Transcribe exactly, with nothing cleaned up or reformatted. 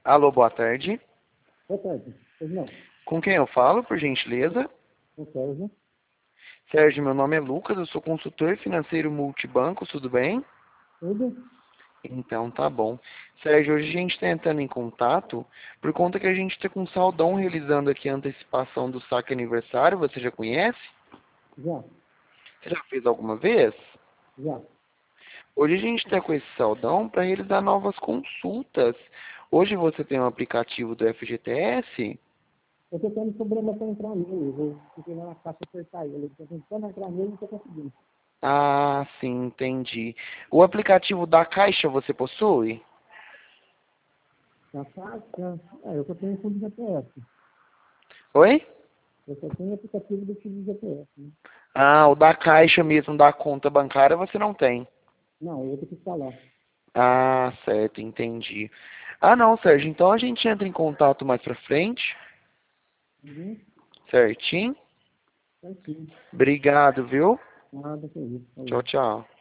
Alô, boa tarde. Boa tarde. Pois não. Com quem eu falo, por gentileza? O Sérgio. Sérgio, meu nome é Lucas, eu sou consultor financeiro multibanco, tudo bem? Tudo? Então tá bom. Sérgio, hoje a gente está entrando em contato por conta que a gente está com um saldão realizando aqui a antecipação do saque aniversário, você já conhece? Já. Você já fez alguma vez? Já. Hoje a gente está com esse saldão para realizar novas consultas. Hoje você tem um aplicativo do F G T S? Eu tô tendo problema para entrar nele. Eu vou fiquei lá na caixa apertar ele. Eu tô tentando entrar nele e não tô conseguindo. Ah, sim, entendi. O aplicativo da Caixa você possui? Na caixa. É, eu só tenho fundo de G P S. Oi? Eu só tenho aplicativo do fundo de G P S. Né? Ah, o da Caixa mesmo, da conta bancária, você não tem. Não, eu vou ter que instalar. Ah, certo, entendi. Ah, não, Sérgio, então a gente entra em contato mais pra frente, Uhum. certinho? Certinho. Obrigado, viu? Nada, que isso. Tchau, Falou. tchau.